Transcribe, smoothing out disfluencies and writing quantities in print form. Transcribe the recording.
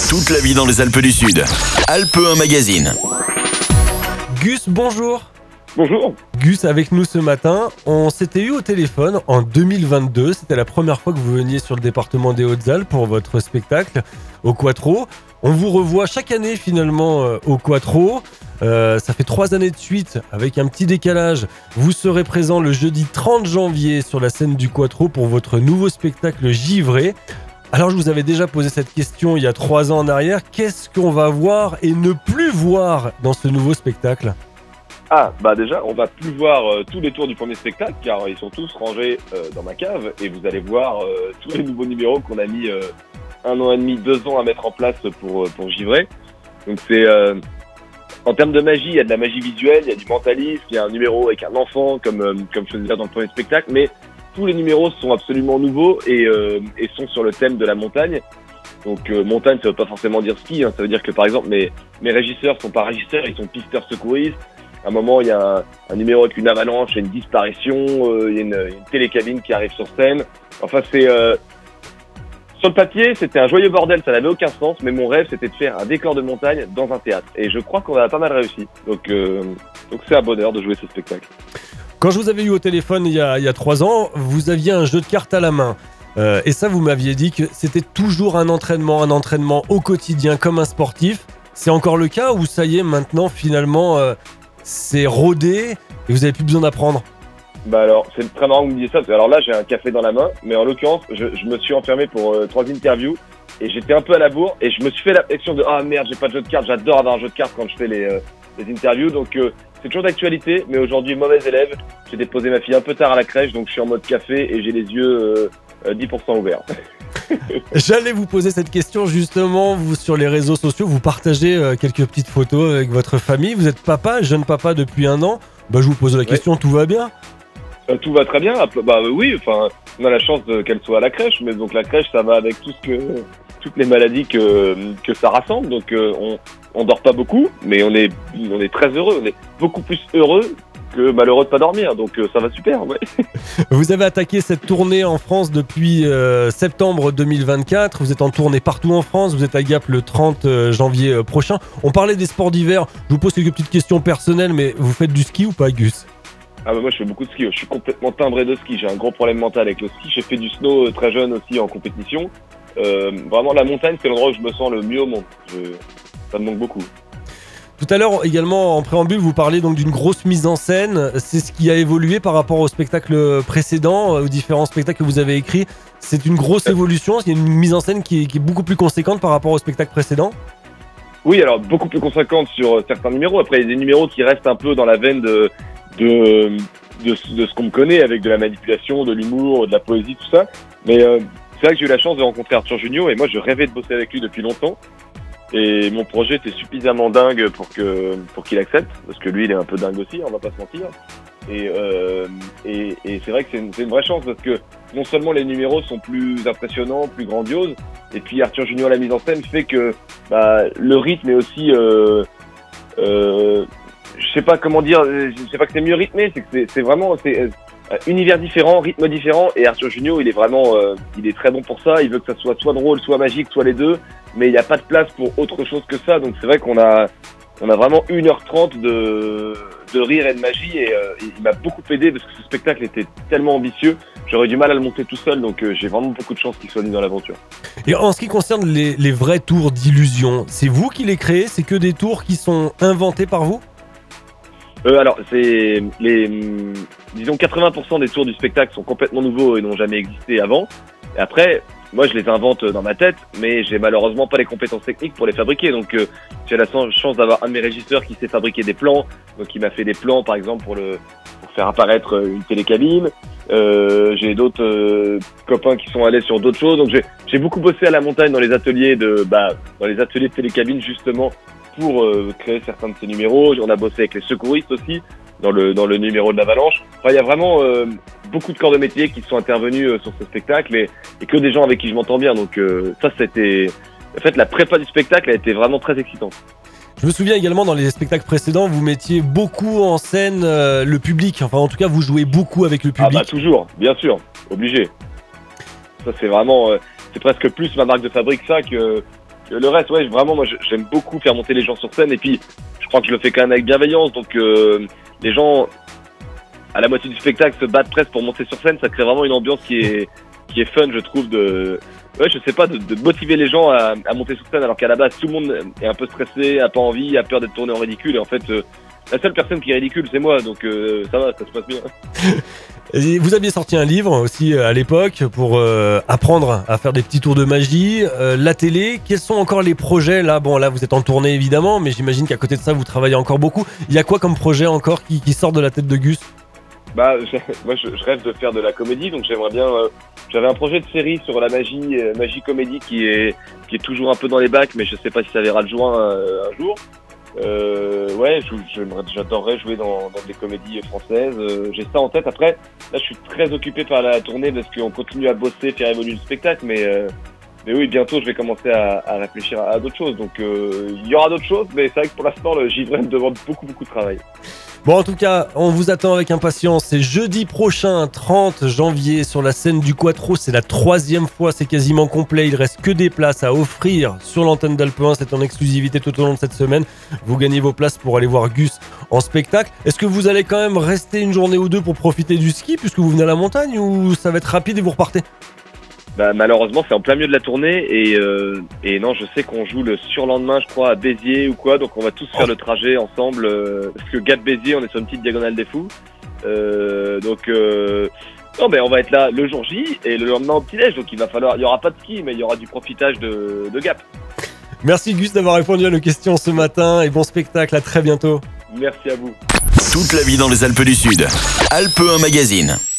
Toute la vie dans les Alpes du Sud. Alpes 1 Magazine. Gus, bonjour. Bonjour. Gus, avec nous ce matin. On s'était eu au téléphone en 2022. C'était la première fois que vous veniez sur le département des Hautes-Alpes pour votre spectacle au Quattro. On vous revoit chaque année finalement au Quattro. Ça fait 3 années de suite, avec un petit décalage. Vous serez présent le jeudi 30 janvier sur la scène du Quattro pour votre nouveau spectacle Givré. Alors je vous avais déjà posé cette question il y a 3 ans en arrière. Qu'est-ce qu'on va voir et ne plus voir dans ce nouveau spectacle ? Déjà, on va plus voir tous les tours du premier spectacle, car ils sont tous rangés dans ma cave, et vous allez voir tous les nouveaux numéros qu'on a mis 1 an et demi, 2 ans à mettre en place pour Givré. Donc c'est... En termes de magie, il y a de la magie visuelle, il y a du mentalisme, il y a un numéro avec un enfant, comme je faisais dans le premier spectacle, mais tous les numéros sont absolument nouveaux et sont sur le thème de la montagne. Donc montagne, ça veut pas forcément dire ski, hein. Ça veut dire que par exemple mes régisseurs sont pas régisseurs, ils sont pisteurs secouristes. À un moment, il y a un numéro avec une avalanche, il y a une disparition, il y a une télécabine qui arrive sur scène. Enfin, c'est sur le papier, c'était un joyeux bordel, ça n'avait aucun sens, mais mon rêve, c'était de faire un décor de montagne dans un théâtre. Et je crois qu'on a pas mal réussi. Donc c'est un bonheur de jouer ce spectacle. Quand je vous avais eu au téléphone il y a 3 ans, vous aviez un jeu de cartes à la main. Et ça, vous m'aviez dit que c'était toujours un entraînement au quotidien, comme un sportif. C'est encore le cas ou ça y est, maintenant, finalement, c'est rodé et vous n'avez plus besoin d'apprendre ? Alors, c'est très marrant que vous me disiez ça, parce que alors là, j'ai un café dans la main, mais en l'occurrence, je me suis enfermé pour 3 interviews, et j'étais un peu à la bourre, et je me suis fait la pression de « Ah merde, j'ai pas de jeu de cartes », j'adore avoir un jeu de cartes quand je fais les interviews, donc c'est toujours d'actualité, mais aujourd'hui, mauvais élève, j'ai déposé ma fille un peu tard à la crèche, donc je suis en mode café, et j'ai les yeux 10% ouverts. J'allais vous poser cette question justement, vous sur les réseaux sociaux, vous partagez quelques petites photos avec votre famille, vous êtes papa, jeune papa depuis 1 an, je vous pose la question, tout va bien ? Tout va très bien. Oui, enfin, on a la chance qu'elle soit à la crèche, mais donc la crèche, ça va avec toutes les maladies que ça rassemble. Donc on dort pas beaucoup, mais on est très heureux. On est beaucoup plus heureux que malheureux de pas dormir. Donc ça va super. Ouais. Vous avez attaqué cette tournée en France depuis septembre 2024. Vous êtes en tournée partout en France. Vous êtes à Gap le 30 janvier prochain. On parlait des sports d'hiver. Je vous pose quelques petites questions personnelles, mais vous faites du ski ou pas, Gus ? Moi je fais beaucoup de ski, je suis complètement timbré de ski, j'ai un gros problème mental avec le ski, j'ai fait du snow très jeune aussi en compétition. Vraiment la montagne c'est l'endroit où je me sens le mieux au monde, ça me manque beaucoup. Tout à l'heure également en préambule vous parlez donc d'une grosse mise en scène, c'est ce qui a évolué par rapport au spectacle précédent, aux différents spectacles que vous avez écrits. C'est une grosse évolution, il y a une mise en scène qui est beaucoup plus conséquente par rapport au spectacle précédent. Oui, alors beaucoup plus conséquente sur certains numéros, après il y a des numéros qui restent un peu dans la veine de ce qu'on me connaît, avec de la manipulation, de l'humour, de la poésie, tout ça. Mais c'est vrai que j'ai eu la chance de rencontrer Arthur Junio, et moi je rêvais de bosser avec lui depuis longtemps. Et mon projet était suffisamment dingue pour qu'il accepte, parce que lui il est un peu dingue aussi, on va pas se mentir. Et c'est vrai que c'est une vraie chance, parce que non seulement les numéros sont plus impressionnants, plus grandioses, et puis Arthur Junio à la mise en scène fait que le rythme est aussi je sais pas comment dire, je sais pas que c'est mieux rythmé, c'est que c'est vraiment univers différent, rythme différent, et Arthur Junio il est vraiment il est très bon pour ça, il veut que ça soit drôle, soit magique, soit les deux, mais il n'y a pas de place pour autre chose que ça, donc c'est vrai qu'on a vraiment 1h30 de rire et de magie, et il m'a beaucoup aidé parce que ce spectacle était tellement ambitieux, j'aurais du mal à le monter tout seul, donc j'ai vraiment beaucoup de chance qu'il soit venu dans l'aventure. Et en ce qui concerne les vrais tours d'illusion, c'est vous qui les créez, c'est que des tours qui sont inventés par vous ? Alors, c'est disons 80% des tours du spectacle sont complètement nouveaux et n'ont jamais existé avant. Et après, moi, je les invente dans ma tête, mais j'ai malheureusement pas les compétences techniques pour les fabriquer. Donc, j'ai la chance d'avoir un de mes régisseurs qui sait fabriquer des plans. Donc, il m'a fait des plans, par exemple, pour faire apparaître une télécabine. J'ai d'autres copains qui sont allés sur d'autres choses. Donc, j'ai beaucoup bossé à la montagne dans les ateliers de télécabine, justement, pour créer certains de ces numéros. On a bossé avec les secouristes aussi dans le numéro de l'avalanche. Enfin, il y a vraiment beaucoup de corps de métier qui sont intervenus sur ce spectacle, et que des gens avec qui je m'entends bien. Donc ça, c'était en fait la prépa du spectacle a été vraiment très excitante. Je me souviens également dans les spectacles précédents, vous mettiez beaucoup en scène le public. Enfin, en tout cas, vous jouez beaucoup avec le public. Toujours, bien sûr, obligé. Ça, c'est vraiment, c'est presque plus ma marque de fabrique ça que le reste, ouais, vraiment, moi, j'aime beaucoup faire monter les gens sur scène. Et puis, je crois que je le fais quand même avec bienveillance. Donc, les gens, à la moitié du spectacle, se battent presque pour monter sur scène. Ça crée vraiment une ambiance qui est fun, je trouve, de motiver les gens à monter sur scène, alors qu'à la base, tout le monde est un peu stressé, a pas envie, a peur d'être tourné en ridicule. Et en fait, la seule personne qui est ridicule, c'est moi. Donc, ça va, ça se passe bien. Et vous aviez sorti un livre aussi à l'époque pour apprendre à faire des petits tours de magie, la télé. Quels sont encore les projets là? Bon, là vous êtes en tournée évidemment, mais j'imagine qu'à côté de ça vous travaillez encore beaucoup. Il y a quoi comme projet encore qui sort de la tête de Gus? Bah, moi, je rêve de faire de la comédie, donc j'aimerais bien. J'avais un projet de série sur la magie comédie qui est toujours un peu dans les bacs, mais je sais pas si ça verra le jour un jour. Ouais, j'adorerais jouer dans des comédies françaises. J'ai ça en tête. Après, là, je suis très occupé par la tournée parce qu'on continue à bosser, faire évoluer le spectacle, mais oui, bientôt, je vais commencer à réfléchir à d'autres choses. Donc, il y aura d'autres choses, mais c'est vrai que pour l'instant, le Givray me demande beaucoup de travail. Bon, en tout cas, on vous attend avec impatience. C'est jeudi prochain, 30 janvier, sur la scène du Quattro. C'est la 3e fois, c'est quasiment complet. Il reste que des places à offrir sur l'antenne d'Alpe 1. C'est en exclusivité tout au long de cette semaine. Vous gagnez vos places pour aller voir Gus en spectacle. Est-ce que vous allez quand même rester une journée ou deux pour profiter du ski, puisque vous venez à la montagne, ou ça va être rapide et vous repartez? Bah, malheureusement, c'est en plein milieu de la tournée et non, je sais qu'on joue le surlendemain, je crois, à Béziers ou quoi, donc on va tous faire le trajet ensemble parce que Gap Béziers, on est sur une petite diagonale des fous, non, mais on va être là le jour J et le lendemain au petit-déj, donc il y aura pas de ski, mais il y aura du profitage de Gap. Merci Gus d'avoir répondu à nos questions ce matin et bon spectacle, à très bientôt. Merci à vous. Toute la vie dans les Alpes du Sud. Alpe 1 Magazine.